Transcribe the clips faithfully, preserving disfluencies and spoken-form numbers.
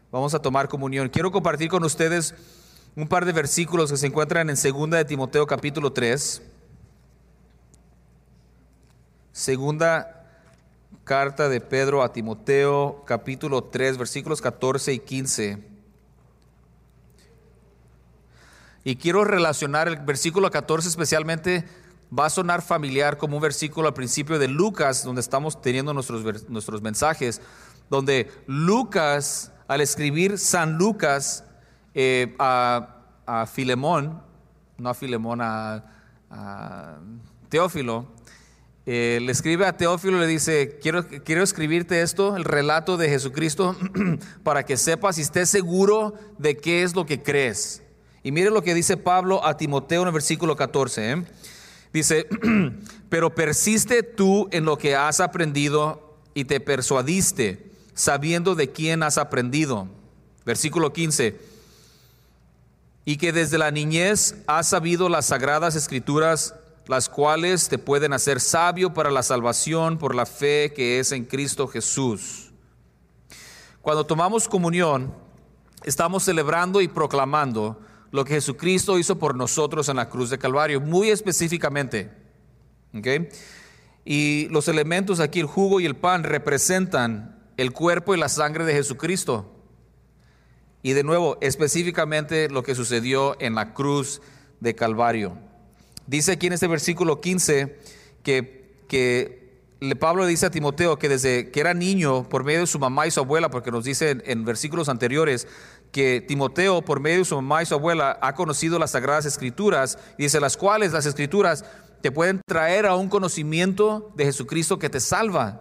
Vamos a tomar comunión. Quiero compartir con ustedes un par de versículos que se encuentran en Segunda de Timoteo capítulo tres. Segunda carta de Pedro a Timoteo capítulo tres, versículos catorce y quince. Y quiero relacionar el versículo catorce especialmente, va a sonar familiar como un versículo al principio de Lucas, donde estamos teniendo nuestros, nuestros mensajes, donde Lucas, al escribir San Lucas eh, a, a Filemón, no a Filemón, a, a Teófilo, eh, le escribe a Teófilo y le dice, quiero, quiero escribirte esto, el relato de Jesucristo, para que sepas y estés seguro de qué es lo que crees. Y mire lo que dice Pablo a Timoteo en el versículo catorce, ¿eh? Dice, pero persiste tú en lo que has aprendido y te persuadiste, sabiendo de quién has aprendido. Versículo quince, y que desde la niñez has sabido las sagradas escrituras, las cuales te pueden hacer sabio para la salvación por la fe que es en Cristo Jesús. Cuando tomamos comunión, estamos celebrando y proclamando lo que Jesucristo hizo por nosotros en la cruz de Calvario, muy específicamente. ¿Okay? Y los elementos aquí, el jugo y el pan, representan el cuerpo y la sangre de Jesucristo. Y de nuevo, específicamente lo que sucedió en la cruz de Calvario. Dice aquí en este versículo quince que, que Pablo le dice a Timoteo que desde que era niño, por medio de su mamá y su abuela, porque nos dice en, en versículos anteriores, que Timoteo, por medio de su mamá y su abuela, ha conocido las sagradas escrituras, y dice, las cuales las escrituras te pueden traer a un conocimiento de Jesucristo que te salva.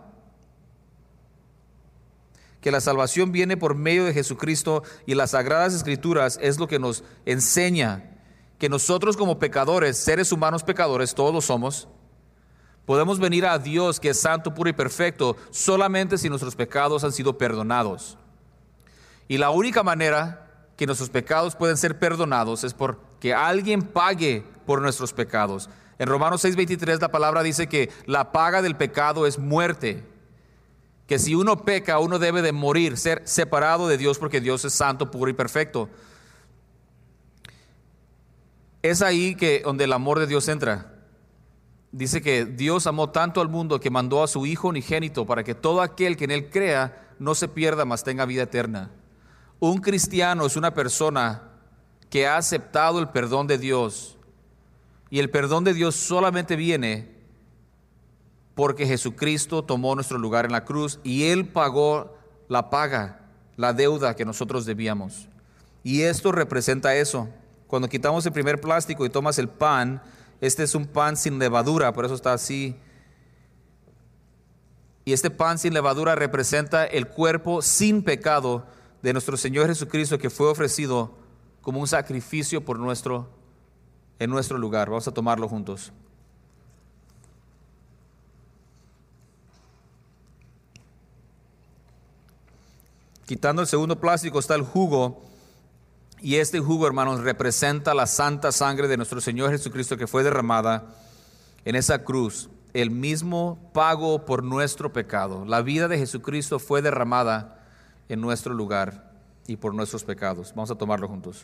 Que la salvación viene por medio de Jesucristo, y las sagradas escrituras es lo que nos enseña que nosotros como pecadores, seres humanos pecadores, todos lo somos, podemos venir a Dios que es santo, puro y perfecto solamente si nuestros pecados han sido perdonados. Y la única manera que nuestros pecados pueden ser perdonados es porque alguien pague por nuestros pecados. En Romanos seis veintitrés la palabra dice que la paga del pecado es muerte. Que si uno peca, uno debe de morir, ser separado de Dios porque Dios es santo, puro y perfecto. Es ahí que donde el amor de Dios entra. Dice que Dios amó tanto al mundo que mandó a su Hijo unigénito para que todo aquel que en Él crea no se pierda, mas tenga vida eterna. Un cristiano es una persona que ha aceptado el perdón de Dios, y el perdón de Dios solamente viene porque Jesucristo tomó nuestro lugar en la cruz y Él pagó la paga, la deuda que nosotros debíamos. Y esto representa eso. Cuando quitamos el primer plástico y tomas el pan, este es un pan sin levadura, por eso está así. Y este pan sin levadura representa el cuerpo sin pecado de nuestro Señor Jesucristo, que fue ofrecido como un sacrificio por nuestro, en nuestro lugar. Vamos a tomarlo juntos. Quitando el segundo plástico está el jugo, y este jugo, hermanos, representa la santa sangre de nuestro Señor Jesucristo que fue derramada en esa cruz, el mismo pago por nuestro pecado. La vida de Jesucristo fue derramada en nuestro lugar y por nuestros pecados. Vamos a tomarlo juntos.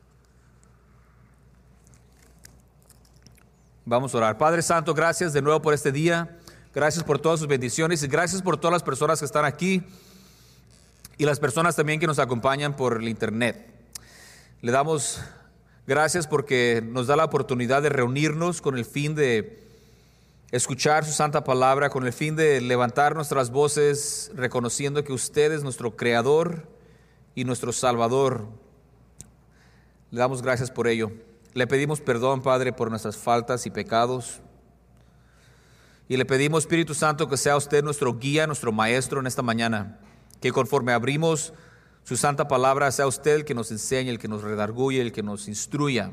Vamos a orar. Padre Santo, gracias de nuevo por este día. Gracias por todas sus bendiciones y gracias por todas las personas que están aquí y las personas también que nos acompañan por el internet. Le damos gracias porque nos da la oportunidad de reunirnos con el fin de escuchar su santa palabra, con el fin de levantar nuestras voces reconociendo que usted es nuestro Creador y nuestro Salvador. Le damos gracias por ello. Le pedimos perdón, Padre, por nuestras faltas y pecados. Y le pedimos, Espíritu Santo, que sea usted nuestro guía, nuestro maestro en esta mañana. Que conforme abrimos su santa palabra, sea usted el que nos enseñe, el que nos redarguye, el que nos instruya.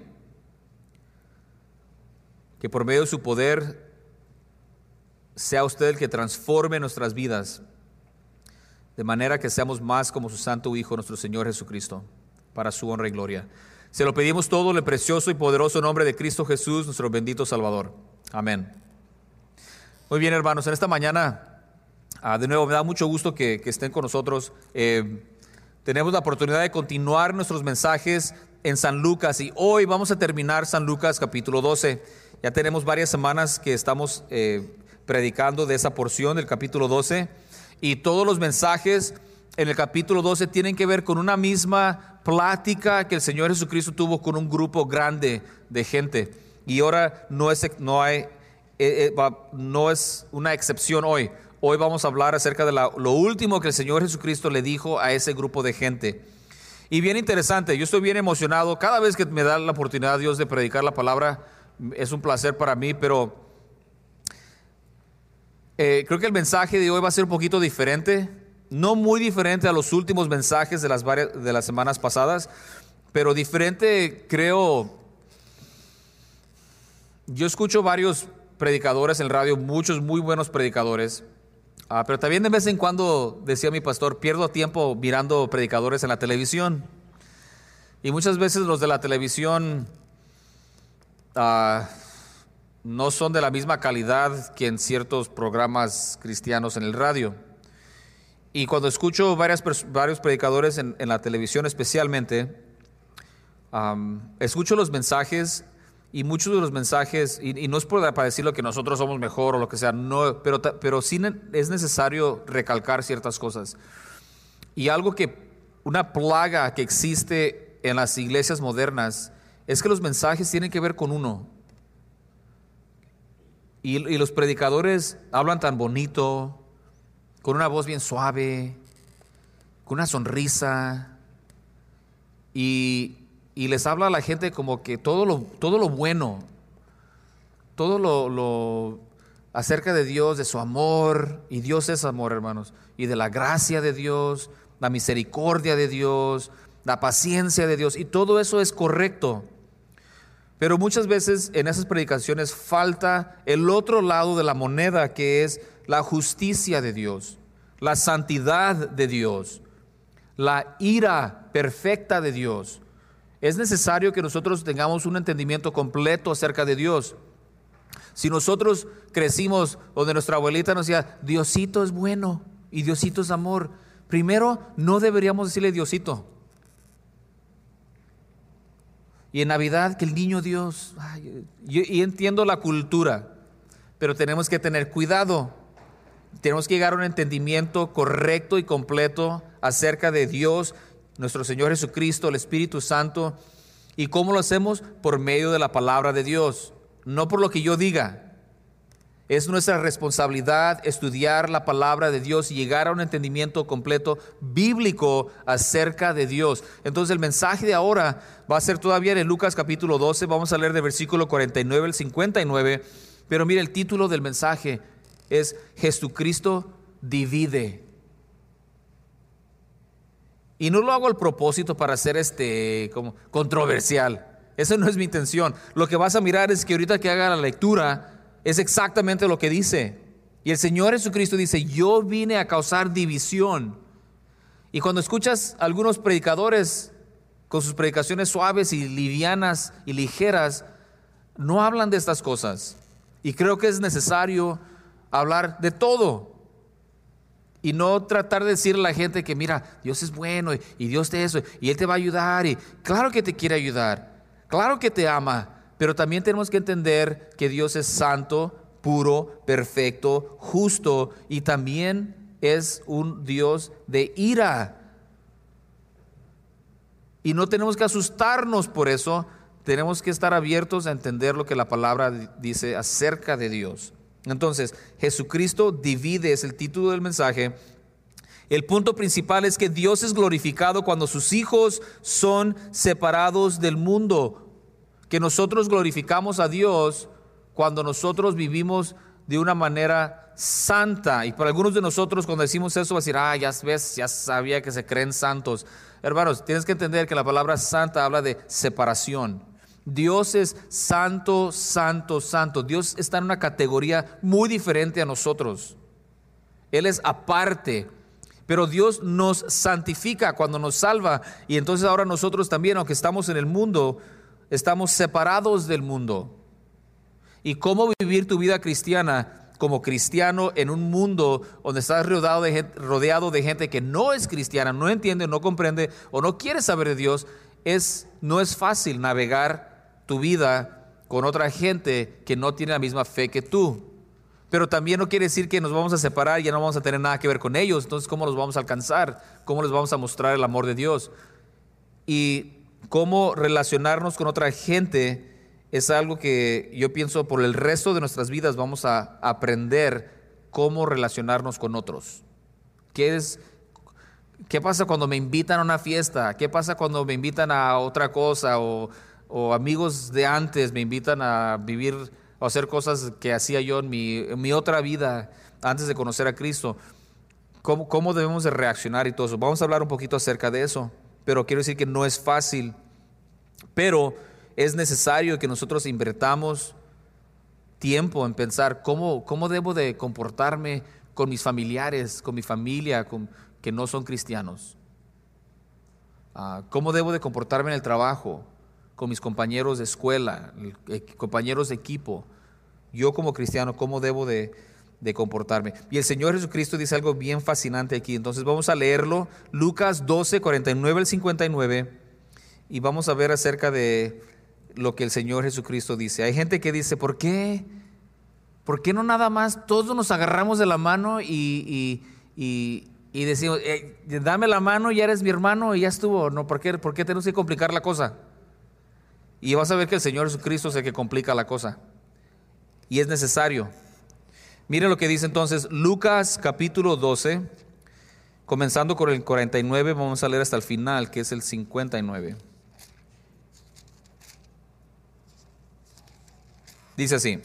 Que por medio de su poder sea usted el que transforme nuestras vidas, de manera que seamos más como su santo Hijo, nuestro Señor Jesucristo, para su honra y gloria. Se lo pedimos todo en el precioso y poderoso nombre de Cristo Jesús, nuestro bendito Salvador. Amén. Muy bien, hermanos, en esta mañana, uh, de nuevo, me da mucho gusto que, que estén con nosotros. Eh, Tenemos la oportunidad de continuar nuestros mensajes en San Lucas y hoy vamos a terminar San Lucas capítulo doce. Ya tenemos varias semanas que estamos eh, predicando de esa porción del capítulo doce y todos los mensajes en el capítulo doce tienen que ver con una misma plática que el Señor Jesucristo tuvo con un grupo grande de gente. Y ahora no es, no hay, eh, eh, no es una excepción hoy. Hoy vamos a hablar acerca de la, lo último que el Señor Jesucristo le dijo a ese grupo de gente. Y bien interesante, yo estoy bien emocionado. Cada vez que me da la oportunidad Dios de predicar la palabra, es un placer para mí, pero eh, creo que el mensaje de hoy va a ser un poquito diferente. No muy diferente a los últimos mensajes de las, varias, de las semanas pasadas, pero diferente creo. Yo escucho varios predicadores en el radio, muchos muy buenos predicadores. Ah, pero también de vez en cuando, decía mi pastor, pierdo tiempo mirando predicadores en la televisión. Y muchas veces los de la televisión ah, no son de la misma calidad que en ciertos programas cristianos en el radio. Y cuando escucho varias, varios predicadores en, en la televisión especialmente, um, escucho los mensajes. Y muchos de los mensajes, y, y no es por, para decir lo que nosotros somos mejor o lo que sea, no, pero, pero sí es necesario recalcar ciertas cosas. Y algo que, una plaga que existe en las iglesias modernas, es que los mensajes tienen que ver con uno. Y, y los predicadores hablan tan bonito, con una voz bien suave, con una sonrisa, y... Y les habla a la gente como que todo lo, todo lo bueno, todo lo, lo acerca de Dios, de su amor, y Dios es amor, hermanos, y de la gracia de Dios, la misericordia de Dios, la paciencia de Dios, y todo eso es correcto. Pero muchas veces en esas predicaciones falta el otro lado de la moneda, que es la justicia de Dios, la santidad de Dios, la ira perfecta de Dios. Es necesario que nosotros tengamos un entendimiento completo acerca de Dios. Si nosotros crecimos donde nuestra abuelita nos decía, Diosito es bueno y Diosito es amor, primero no deberíamos decirle Diosito. Y en Navidad que el niño Dios, ay, yo, y entiendo la cultura, pero tenemos que tener cuidado. Tenemos que llegar a un entendimiento correcto y completo acerca de Dios, nuestro Señor Jesucristo, el Espíritu Santo. ¿Y cómo lo hacemos? Por medio de la palabra de Dios, no por lo que yo diga. Es nuestra responsabilidad estudiar la palabra de Dios y llegar a un entendimiento completo bíblico acerca de Dios. Entonces el mensaje de ahora va a ser todavía en Lucas capítulo doce. Vamos a leer del versículo cuarenta y nueve al cincuenta y nueve. Pero mire, el título del mensaje es Jesucristo divide. Y no lo hago al propósito para ser este, como controversial. Esa no es mi intención. Lo que vas a mirar es que ahorita que haga la lectura es exactamente lo que dice. Y el Señor Jesucristo dice, yo vine a causar división. Y cuando escuchas a algunos predicadores con sus predicaciones suaves y livianas y ligeras, no hablan de estas cosas. Y creo que es necesario hablar de todo. Y no tratar de decirle a la gente que mira, Dios es bueno y, y Dios te eso y Él te va a ayudar. Y claro que te quiere ayudar, claro que te ama, pero también tenemos que entender que Dios es santo, puro, perfecto, justo y también es un Dios de ira. Y no tenemos que asustarnos por eso, tenemos que estar abiertos a entender lo que la palabra dice acerca de Dios. Entonces, Jesucristo divide, es el título del mensaje. El punto principal es que Dios es glorificado cuando sus hijos son separados del mundo. Que nosotros glorificamos a Dios cuando nosotros vivimos de una manera santa. Y para algunos de nosotros cuando decimos eso va a decir, ah, ya ves, ya sabía que se creen santos. Hermanos, tienes que entender que la palabra santa habla de separación. Dios es santo, santo, santo. Dios está en una categoría muy diferente a nosotros. Él es aparte, pero Dios nos santifica cuando nos salva. Y entonces ahora nosotros también, aunque estamos en el mundo, estamos separados del mundo. ¿Y cómo vivir tu vida cristiana? como cristiano en un mundo donde estás rodeado de gente, rodeado de gente que no es cristiana, no entiende, no comprende o no quiere saber de Dios, es, no es fácil navegar tu vida con otra gente que no tiene la misma fe que tú. Pero también no quiere decir que nos vamos a separar y ya no vamos a tener nada que ver con ellos. Entonces, ¿cómo los vamos a alcanzar? ¿Cómo les vamos a mostrar el amor de Dios? Y cómo relacionarnos con otra gente es algo que yo pienso por el resto de nuestras vidas vamos a aprender cómo relacionarnos con otros. ¿Qué es, qué pasa cuando me invitan a una fiesta? ¿Qué pasa cuando me invitan a otra cosa? O, o amigos de antes me invitan a vivir o hacer cosas que hacía yo en mi, en mi otra vida antes de conocer a Cristo. ¿Cómo, ¿Cómo debemos de reaccionar y todo eso? Vamos a hablar un poquito acerca de eso, pero quiero decir que no es fácil, pero es necesario que nosotros invertamos tiempo en pensar cómo, cómo debo de comportarme con mis familiares, con mi familia, con, que no son cristianos. Uh, cómo debo de comportarme en el trabajo, con mis compañeros de escuela, eh, compañeros de equipo. Yo como cristiano, ¿cómo debo de, de comportarme? Y el Señor Jesucristo dice algo bien fascinante aquí. Entonces vamos a leerlo, Lucas doce, cuarenta y nueve al cincuenta y nueve, y vamos a ver acerca de lo que el Señor Jesucristo dice. Hay gente que dice, ¿por qué? ¿Por qué no nada más todos nos agarramos de la mano y, y, y, y decimos, eh, dame la mano, ya eres mi hermano y ya estuvo? No, ¿por qué, ¿por qué tenemos que complicar la cosa? Y vas a ver que el Señor Jesucristo es el que complica la cosa. Y es necesario. Mire lo que dice entonces Lucas capítulo doce, comenzando con el cuarenta y nueve, vamos a leer hasta el final, que es el cincuenta y nueve. Dice así.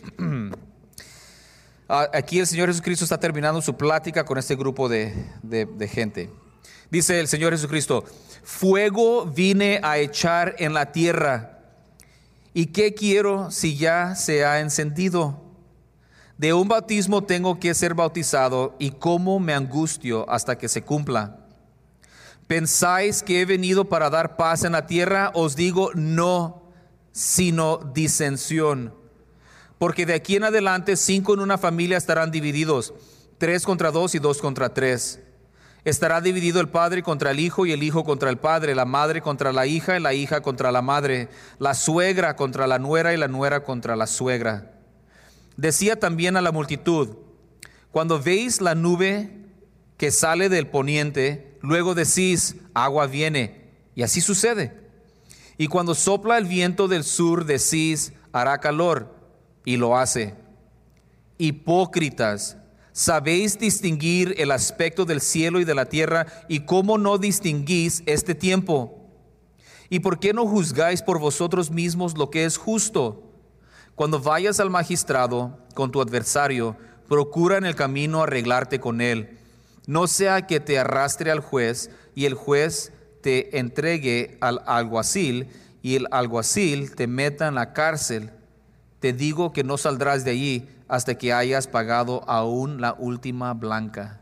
Aquí el Señor Jesucristo está terminando su plática con este grupo de, de, de gente. Dice el Señor Jesucristo: fuego vine a echar en la tierra, ¿y qué quiero si ya se ha encendido? De un bautismo tengo que ser bautizado, y cómo me angustio hasta que se cumpla. ¿Pensáis que he venido para dar paz en la tierra? Os digo, no, sino disensión. Porque de aquí en adelante cinco en una familia estarán divididos, tres contra dos y dos contra tres. Estará dividido el padre contra el hijo y el hijo contra el padre, la madre contra la hija y la hija contra la madre, la suegra contra la nuera y la nuera contra la suegra. Decía también a la multitud: cuando veis la nube que sale del poniente, luego decís, agua viene, y así sucede. Y cuando sopla el viento del sur, decís, hará calor, y lo hace. Hipócritas, ¿sabéis distinguir el aspecto del cielo y de la tierra? ¿Y cómo no distinguís este tiempo? ¿Y por qué no juzgáis por vosotros mismos lo que es justo? Cuando vayas al magistrado con tu adversario, procura en el camino arreglarte con él. No sea que te arrastre al juez y el juez te entregue al alguacil y el alguacil te meta en la cárcel. Te digo que no saldrás de allí hasta que hayas pagado aún la última blanca.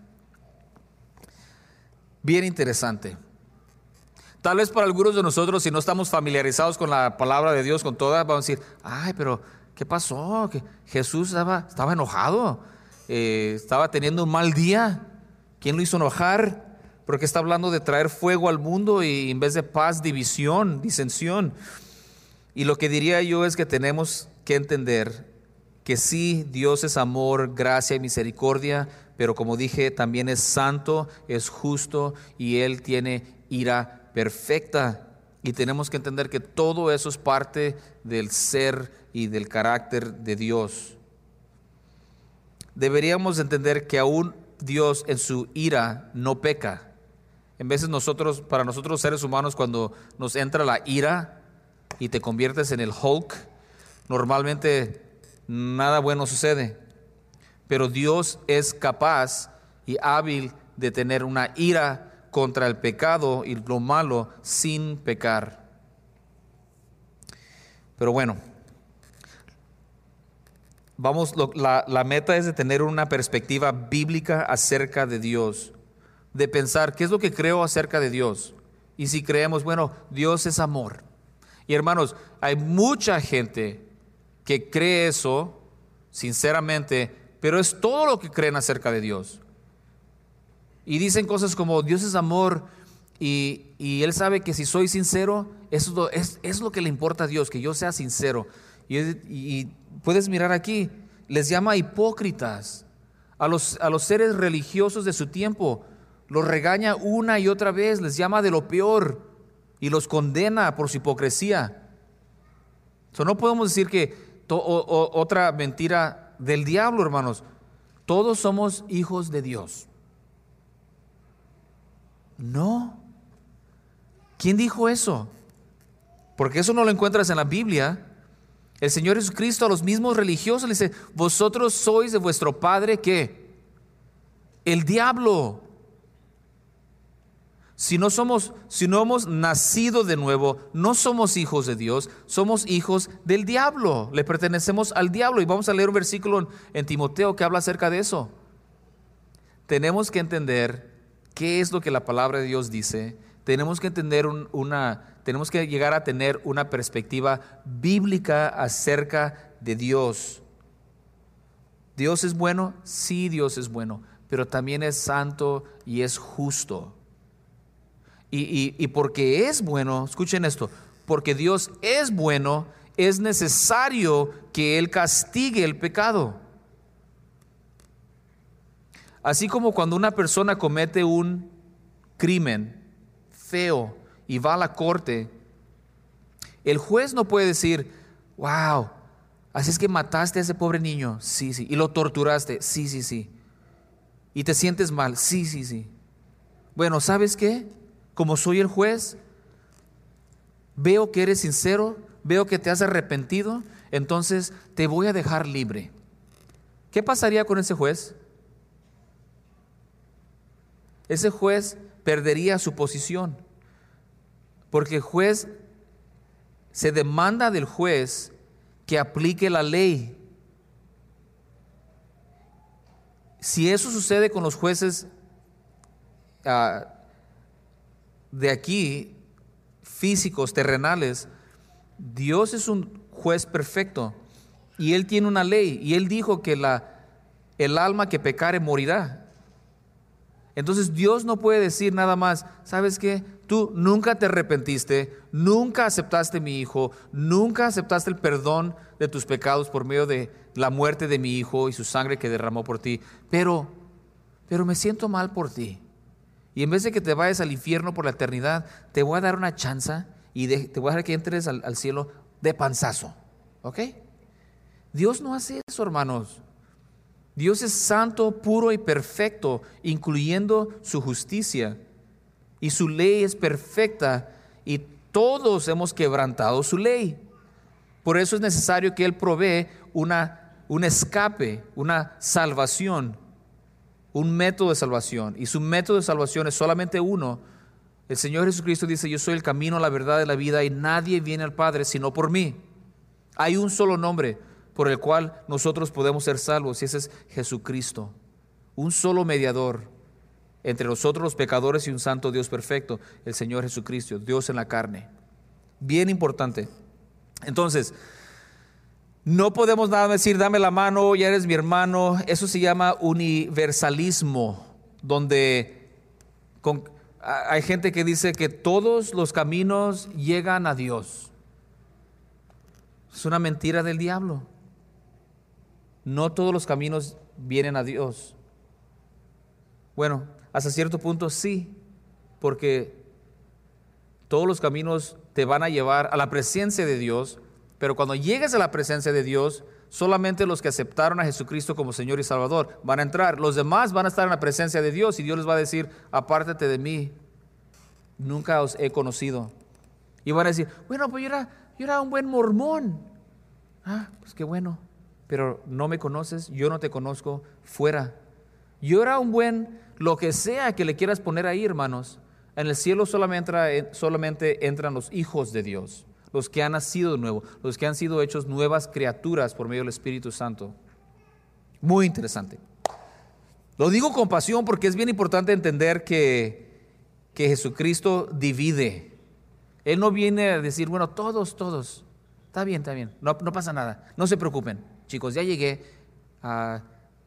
Bien interesante. Tal vez para algunos de nosotros, si no estamos familiarizados con la palabra de Dios, con toda, vamos a decir, ay, pero ¿qué pasó? ¿Que Jesús estaba, estaba enojado? Eh, ¿Estaba teniendo un mal día? ¿Quién lo hizo enojar? Porque está hablando de traer fuego al mundo y en vez de paz, división, disensión. Y lo que diría yo es que tenemos que entender que sí, Dios es amor, gracia y misericordia, pero como dije, también es santo, es justo y Él tiene ira perfecta. Y tenemos que entender que todo eso es parte del ser y del carácter de Dios. Deberíamos entender que aún Dios en su ira no peca. En veces nosotros, para nosotros seres humanos, cuando nos entra la ira y te conviertes en el Hulk, normalmente nada bueno sucede. Pero Dios es capaz y hábil de tener una ira contra el pecado y lo malo sin pecar. Pero bueno, vamos, lo, la, la meta es de tener una perspectiva bíblica acerca de Dios, de pensar qué es lo que creo acerca de Dios. Y si creemos, bueno, Dios es amor. Y hermanos, hay mucha gente que cree eso sinceramente, pero es todo lo que creen acerca de Dios. Y dicen cosas como Dios es amor y, y Él sabe que si soy sincero, eso es lo, es, es lo que le importa a Dios, que yo sea sincero. Y, y puedes mirar aquí, les llama hipócritas a los, a los seres religiosos de su tiempo. Los regaña una y otra vez, les llama de lo peor y los condena por su hipocresía. So, no podemos decir que to, o, o, otra mentira del diablo, hermanos. Todos somos hijos de Dios. No. ¿Quién dijo eso? Porque eso no lo encuentras en la Biblia. El Señor Jesucristo a los mismos religiosos le dice: vosotros sois de vuestro padre, ¿qué? El diablo. Si no somos, si no hemos nacido de nuevo, no somos hijos de Dios, somos hijos del diablo. Le pertenecemos al diablo. Y vamos a leer un versículo en, en Timoteo que habla acerca de eso. Tenemos que entender qué es lo que la palabra de Dios dice. Tenemos que entender un, una, tenemos que llegar a tener una perspectiva bíblica acerca de Dios. ¿Dios es bueno? Sí, Dios es bueno, pero también es santo y es justo. Y, y, y porque es bueno, escuchen esto, porque Dios es bueno, es necesario que Él castigue el pecado. Así como cuando una persona comete un crimen feo y va a la corte, el juez no puede decir: wow, así es que mataste a ese pobre niño, sí, sí, y lo torturaste, sí, sí, sí, y te sientes mal, sí, sí, sí. Bueno, ¿sabes qué? Como soy el juez, veo que eres sincero, veo que te has arrepentido, entonces te voy a dejar libre. ¿Qué pasaría con ese juez? Ese juez perdería su posición, porque el juez, se demanda del juez que aplique la ley. Si eso sucede con los jueces uh, de aquí, físicos, terrenales, Dios es un juez perfecto y Él tiene una ley, y Él dijo que la, el alma que pecare morirá. Entonces Dios no puede decir nada más: ¿sabes qué? Tú nunca te arrepentiste, nunca aceptaste mi hijo, nunca aceptaste el perdón de tus pecados por medio de la muerte de mi hijo y su sangre que derramó por ti, pero, pero me siento mal por ti. Y en vez de que te vayas al infierno por la eternidad, te voy a dar una chance y de, te voy a dejar que entres al, al cielo de panzazo. ¿Ok? Dios no hace eso, hermanos. Dios es santo, puro y perfecto, incluyendo su justicia. Y su ley es perfecta y todos hemos quebrantado su ley. Por eso es necesario que Él provee una, un escape, una salvación, un método de salvación. Y su método de salvación es solamente uno. El Señor Jesucristo dice: yo soy el camino, la verdad y la vida, y nadie viene al Padre sino por mí. Hay un solo nombre por el cual nosotros podemos ser salvos, y ese es Jesucristo. Un solo mediador entre nosotros los pecadores y un santo Dios perfecto, el Señor Jesucristo, Dios en la carne. Bien importante. Entonces, no podemos nada más decir: dame la mano, ya eres mi hermano. Eso se llama universalismo, donde con, hay gente que dice que todos los caminos llegan a Dios. Es una mentira del diablo. No todos los caminos vienen a Dios. Bueno, hasta cierto punto sí, porque todos los caminos te van a llevar a la presencia de Dios, pero cuando llegues a la presencia de Dios, solamente los que aceptaron a Jesucristo como Señor y Salvador van a entrar. Los demás van a estar en la presencia de Dios y Dios les va a decir: apártate de mí, nunca os he conocido. Y van a decir: bueno, pues yo era, yo era un buen mormón. Ah, pues qué bueno, pero no me conoces, yo no te conozco, fuera. Yo era un buen, lo que sea que le quieras poner ahí, hermanos. En el cielo solamente, entra, solamente entran los hijos de Dios, los que han nacido de nuevo, los que han sido hechos nuevas criaturas por medio del Espíritu Santo. Muy interesante. Lo digo con pasión porque es bien importante entender que, que Jesucristo divide. Él no viene a decir: bueno, todos, todos, está bien, está bien, no, no pasa nada, no se preocupen, chicos, ya llegué, uh,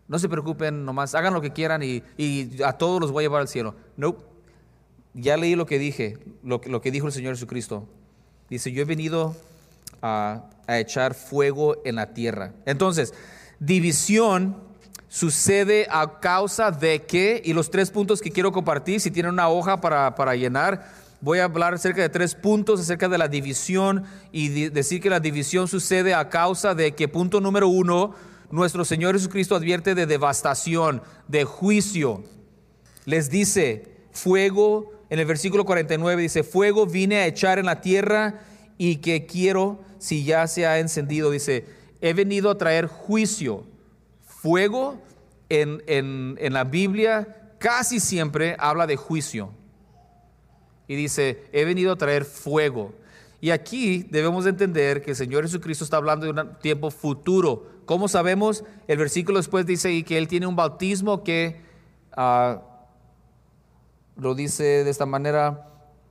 No se preocupen, nomás hagan lo que quieran y, y a todos los voy a llevar al cielo. No, nope. Ya leí lo que dije, lo, lo que dijo el Señor Jesucristo. Dice, yo he venido a, a echar fuego en la tierra. Entonces, división sucede a causa de que, y los tres puntos que quiero compartir, si tienen una hoja para, para llenar, voy a hablar acerca de tres puntos acerca de la división y di- decir que la división sucede a causa de que, punto número uno, nuestro Señor Jesucristo advierte de devastación, de juicio. Les dice, fuego, en el versículo cuarenta y nueve dice, fuego vine a echar en la tierra y que quiero si ya se ha encendido. Dice, he venido a traer juicio. Fuego en, en, en la Biblia casi siempre habla de juicio. Y dice, he venido a traer fuego. Y aquí debemos de entender que el Señor Jesucristo está hablando de un tiempo futuro. ¿Cómo sabemos? El versículo después dice que Él tiene un bautismo que, uh, lo dice de esta manera,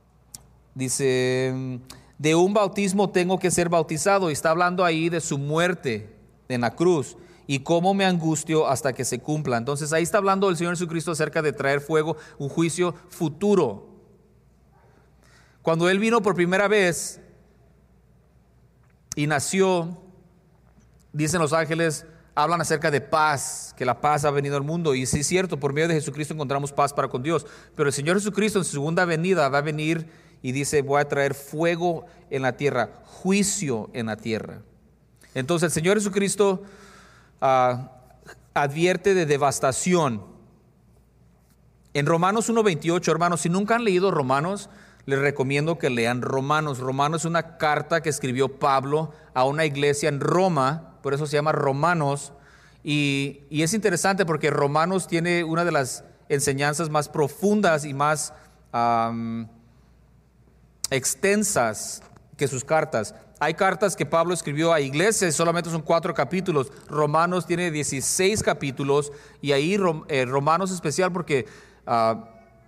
dice, de un bautismo tengo que ser bautizado. Y está hablando ahí de su muerte en la cruz. Y cómo me angustio hasta que se cumpla. Entonces ahí está hablando el Señor Jesucristo acerca de traer fuego, un juicio futuro. Cuando Él vino por primera vez y nació, dicen los ángeles, hablan acerca de paz, que la paz ha venido al mundo. Y sí es cierto, por medio de Jesucristo encontramos paz para con Dios. Pero el Señor Jesucristo en su segunda venida va a venir y dice, voy a traer fuego en la tierra, juicio en la tierra. Entonces el Señor Jesucristo uh, advierte de devastación. En Romanos uno veintiocho, hermanos, si nunca han leído Romanos, les recomiendo que lean Romanos. Romanos es una carta que escribió Pablo a una iglesia en Roma, por eso se llama Romanos. Y, y es interesante porque Romanos tiene una de las enseñanzas más profundas y más um, extensas que sus cartas. Hay cartas que Pablo escribió a iglesias, solamente son cuatro capítulos. Romanos tiene dieciséis capítulos y ahí eh, Romanos es especial porque uh,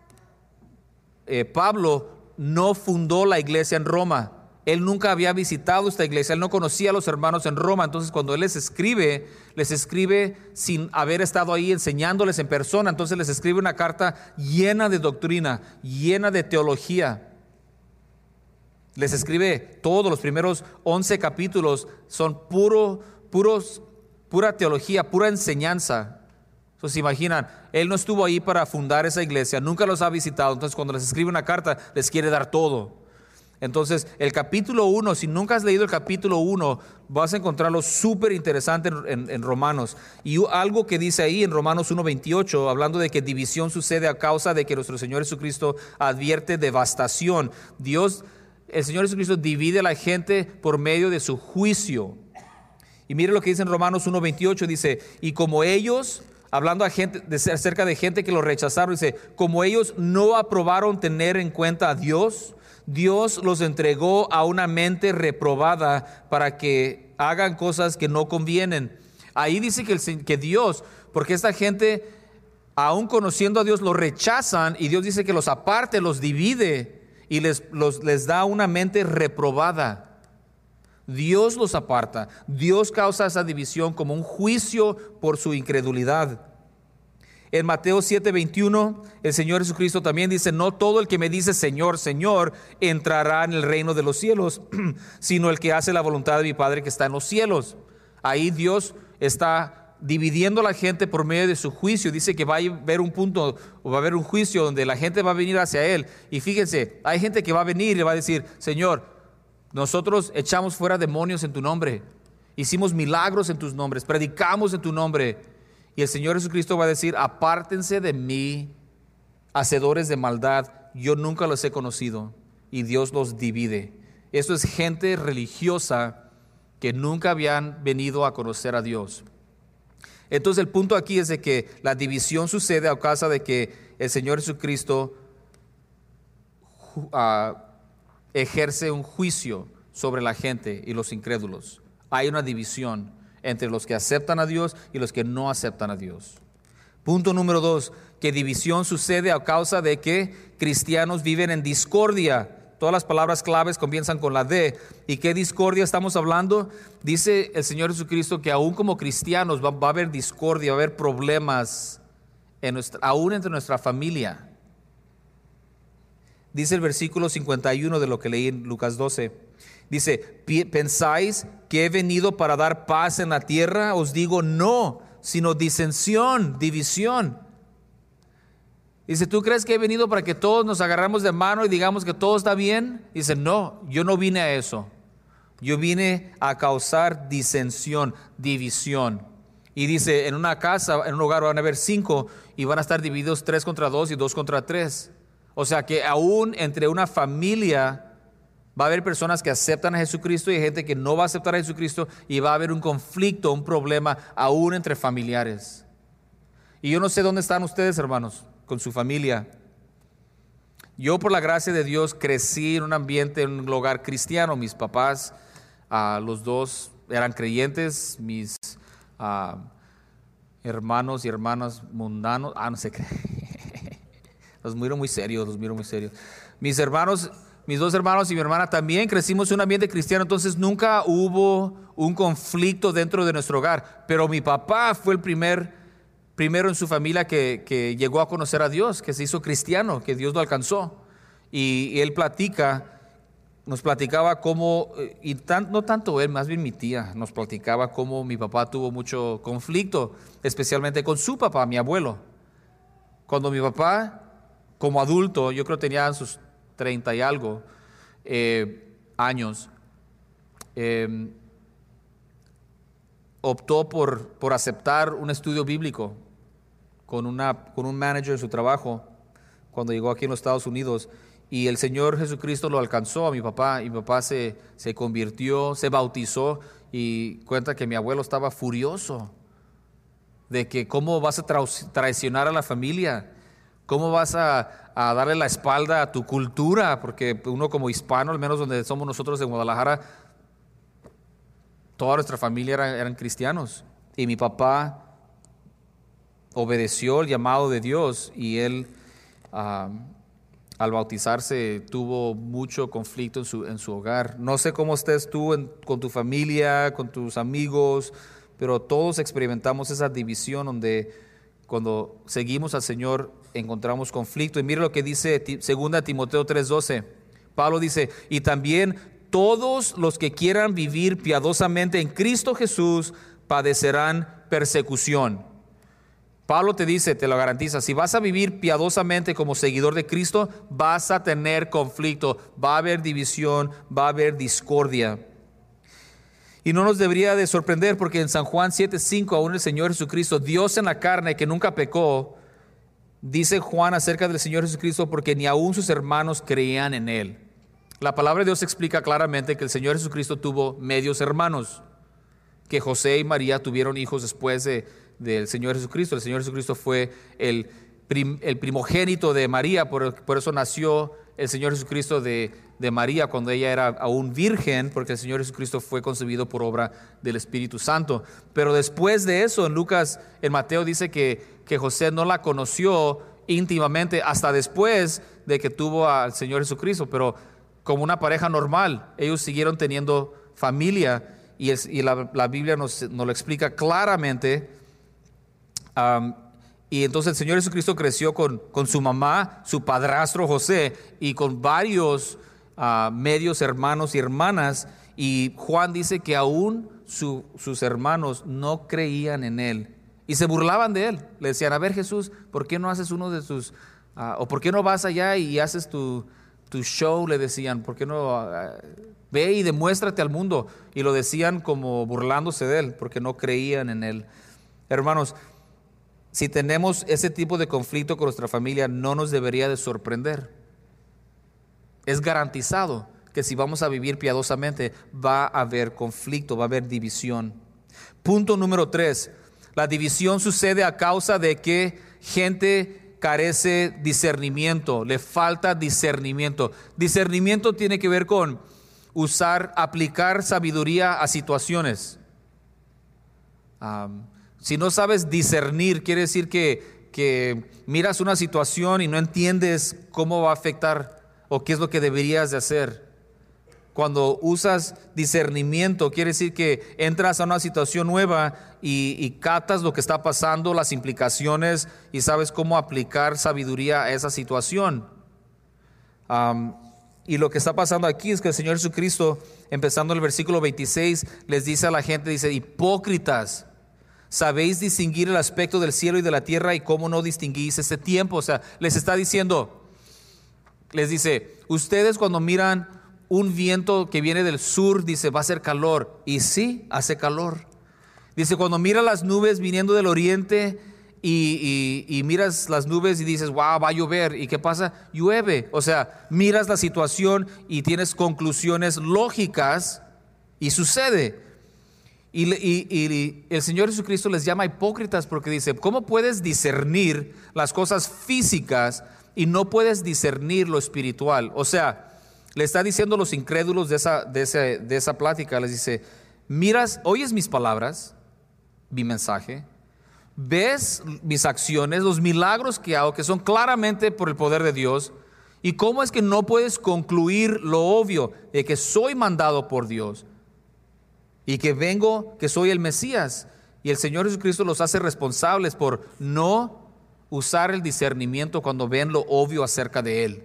eh, Pablo no fundó la iglesia en Roma. Él nunca había visitado esta iglesia, él no conocía a los hermanos en Roma. Entonces cuando él les escribe, les escribe sin haber estado ahí enseñándoles en persona. Entonces les escribe una carta llena de doctrina, llena de teología. Les escribe todos los primeros once capítulos, son puro, puros, pura teología, pura enseñanza. Entonces, ¿se imaginan? Él no estuvo ahí para fundar esa iglesia, nunca los ha visitado. Entonces, cuando les escribe una carta, les quiere dar todo. Entonces, el capítulo uno, si nunca has leído el capítulo uno, vas a encontrarlo súper interesante en, en, en Romanos. Y algo que dice ahí en Romanos uno veintiocho, hablando de que división sucede a causa de que nuestro Señor Jesucristo advierte devastación. Dios, el Señor Jesucristo divide a la gente por medio de su juicio. Y mire lo que dice en Romanos uno veintiocho, dice, y como ellos... Hablando a gente, de, acerca de gente que lo rechazaron, dice, como ellos no aprobaron tener en cuenta a Dios, Dios los entregó a una mente reprobada para que hagan cosas que no convienen. Ahí dice que, el, que Dios, porque esta gente, aún conociendo a Dios, lo rechazan y Dios dice que los aparte, los divide y les, los, les da una mente reprobada. Dios los aparta, Dios causa esa división como un juicio por su incredulidad. En Mateo siete veintiuno, el Señor Jesucristo también dice, no todo el que me dice Señor, Señor, entrará en el reino de los cielos, sino el que hace la voluntad de mi Padre que está en los cielos. Ahí Dios está dividiendo a la gente por medio de su juicio. Dice que va a haber un punto, o va a haber un juicio donde la gente va a venir hacia Él. Y fíjense, hay gente que va a venir y le va a decir, Señor, nosotros echamos fuera demonios en tu nombre, hicimos milagros en tus nombres, predicamos en tu nombre. Y el Señor Jesucristo va a decir, apártense de mí, hacedores de maldad, yo nunca los he conocido. Y Dios los divide. Esto es gente religiosa que nunca habían venido a conocer a Dios. Entonces el punto aquí es de que la división sucede a causa de que el Señor Jesucristo uh, ejerce un juicio sobre la gente y los incrédulos. Hay una división entre los que aceptan a Dios y los que no aceptan a Dios. Punto número dos, que división sucede a causa de que cristianos viven en discordia Todas las palabras claves comienzan con la D. ¿Y qué discordia estamos hablando? Dice el Señor Jesucristo que aún como cristianos va, va a haber discordia, va a haber problemas, en nuestra, aún entre nuestra familia. Dice el versículo cincuenta y uno de lo que leí en Lucas doce. Dice, ¿pensáis que he venido para dar paz en la tierra? Os digo no, sino disensión, división. Dice, ¿tú crees que he venido para que todos nos agarramos de mano y digamos que todo está bien? Dice, no, yo no vine a eso. Yo vine a causar disensión, división. Y dice, en una casa, en un hogar van a haber cinco y van a estar divididos tres contra dos y dos contra tres. O sea que aún entre una familia va a haber personas que aceptan a Jesucristo y hay gente que no va a aceptar a Jesucristo y va a haber un conflicto, un problema aún entre familiares. Y yo no sé dónde están ustedes, hermanos, con su familia. Yo, por la gracia de Dios, crecí en un ambiente, en un hogar cristiano. Mis papás, uh, los dos eran creyentes. Mis uh, hermanos y hermanas mundanos, ah, no sé qué. Los miro muy serios, los miro muy serios. Mis hermanos, mis dos hermanos y mi hermana también crecimos en un ambiente cristiano, entonces nunca hubo un conflicto dentro de nuestro hogar. Pero mi papá fue el primer Primero en su familia que, que llegó a conocer a Dios, que se hizo cristiano, que Dios lo alcanzó. Y, y él platica, nos platicaba cómo, y tan, no tanto él, más bien mi tía, nos platicaba cómo mi papá tuvo mucho conflicto, especialmente con su papá, mi abuelo. Cuando mi papá, como adulto, yo creo que tenía sus treinta y algo eh, años, eh, optó por, por aceptar un estudio bíblico con, una, con un manager de su trabajo cuando llegó aquí en los Estados Unidos, y el Señor Jesucristo lo alcanzó a mi papá, y mi papá se, se convirtió, se bautizó, y cuenta que mi abuelo estaba furioso de que cómo vas a tra- traicionar a la familia, cómo vas a, a darle la espalda a tu cultura, porque uno como hispano, al menos donde somos nosotros en Guadalajara, toda nuestra familia eran, eran cristianos, y mi papá obedeció el llamado de Dios, y él uh, al bautizarse tuvo mucho conflicto en su, en su hogar. No sé cómo estés tú en, con tu familia, con tus amigos, pero todos experimentamos esa división donde cuando seguimos al Señor encontramos conflicto. Y mire lo que dice segunda Timoteo tres doce. Pablo dice, y también todos los que quieran vivir piadosamente en Cristo Jesús padecerán persecución. Pablo te dice, te lo garantiza, si vas a vivir piadosamente como seguidor de Cristo, vas a tener conflicto, va a haber división, va a haber discordia. Y no nos debería de sorprender, porque en San Juan siete cinco, aún el Señor Jesucristo, Dios en la carne que nunca pecó, dice Juan acerca del Señor Jesucristo, porque ni aún sus hermanos creían en Él. La palabra de Dios explica claramente que el Señor Jesucristo tuvo medios hermanos, que José y María tuvieron hijos después de, del Señor Jesucristo. El Señor Jesucristo fue el, prim, el primogénito de María, por, por eso nació el Señor Jesucristo de, de María cuando ella era aún virgen, porque el Señor Jesucristo fue concebido por obra del Espíritu Santo. Pero después de eso, en Lucas, en Mateo dice que, que José no la conoció íntimamente hasta después de que tuvo al Señor Jesucristo, pero como una pareja normal, ellos siguieron teniendo familia, y, es, y la, la Biblia nos, nos lo explica claramente. Um, y entonces el Señor Jesucristo creció con, con su mamá, su padrastro José, y con varios uh, medios hermanos y hermanas, y Juan dice que aún su, sus hermanos no creían en él, y se burlaban de él. Le decían, a ver Jesús, ¿por qué no haces uno de tus, uh, o por qué no vas allá y haces tu... tu show? Le decían, ¿por qué no uh, ve y demuéstrate al mundo? Y lo decían como burlándose de él, porque no creían en él. Hermanos, si tenemos ese tipo de conflicto con nuestra familia, no nos debería de sorprender. Es garantizado que si vamos a vivir piadosamente, va a haber conflicto, va a haber división. Punto número tres, la división sucede a causa de que gente carece discernimiento, le falta discernimiento. Discernimiento tiene que ver con usar, aplicar sabiduría a situaciones. Um, si no sabes discernir, quiere decir que, que miras una situación y no entiendes cómo va a afectar o qué es lo que deberías de hacer. Cuando usas discernimiento, quiere decir que entras a una situación nueva y, y catas lo que está pasando, las implicaciones, y sabes cómo aplicar sabiduría a esa situación. Um, y lo que está pasando aquí es que el Señor Jesucristo, empezando el versículo veintiséis, les dice a la gente, dice: hipócritas, sabéis distinguir el aspecto del cielo y de la tierra, y cómo no distinguís este tiempo. O sea, les está diciendo, les dice, ustedes cuando miran un viento que viene del sur, dice, va a hacer calor. Y sí, hace calor. Dice, cuando miras las nubes viniendo del oriente y, y, y miras las nubes y dices, wow, va a llover. ¿Y qué pasa? Llueve. O sea, miras la situación y tienes conclusiones lógicas y sucede. Y, y, y el Señor Jesucristo les llama hipócritas porque dice, ¿cómo puedes discernir las cosas físicas y no puedes discernir lo espiritual? O sea, le está diciendo a los incrédulos de esa, de, ese, de esa plática, les dice, miras, oyes mis palabras, mi mensaje, ves mis acciones, los milagros que hago, que son claramente por el poder de Dios, y cómo es que no puedes concluir lo obvio de que soy mandado por Dios y que vengo, que soy el Mesías. Y el Señor Jesucristo los hace responsables por no usar el discernimiento cuando ven lo obvio acerca de Él.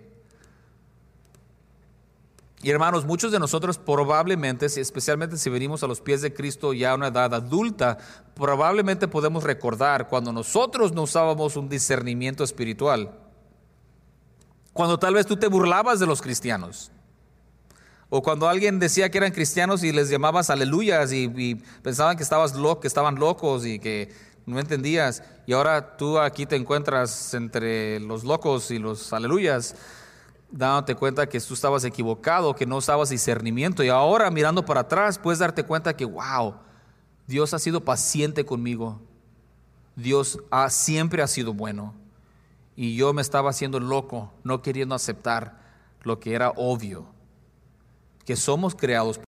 Y hermanos, muchos de nosotros probablemente, especialmente si venimos a los pies de Cristo ya a una edad adulta, probablemente podemos recordar cuando nosotros no usábamos un discernimiento espiritual. Cuando tal vez tú te burlabas de los cristianos. O cuando alguien decía que eran cristianos y les llamabas aleluyas y, y pensaban que, estabas lo, que estaban locos y que no entendías. Y ahora tú aquí te encuentras entre los locos y los aleluyas, dándote cuenta que tú estabas equivocado, que no usabas discernimiento. Y ahora mirando para atrás puedes darte cuenta que wow, Dios ha sido paciente conmigo. Dios ha, siempre ha sido bueno. Y yo me estaba haciendo loco, no queriendo aceptar lo que era obvio, que somos creados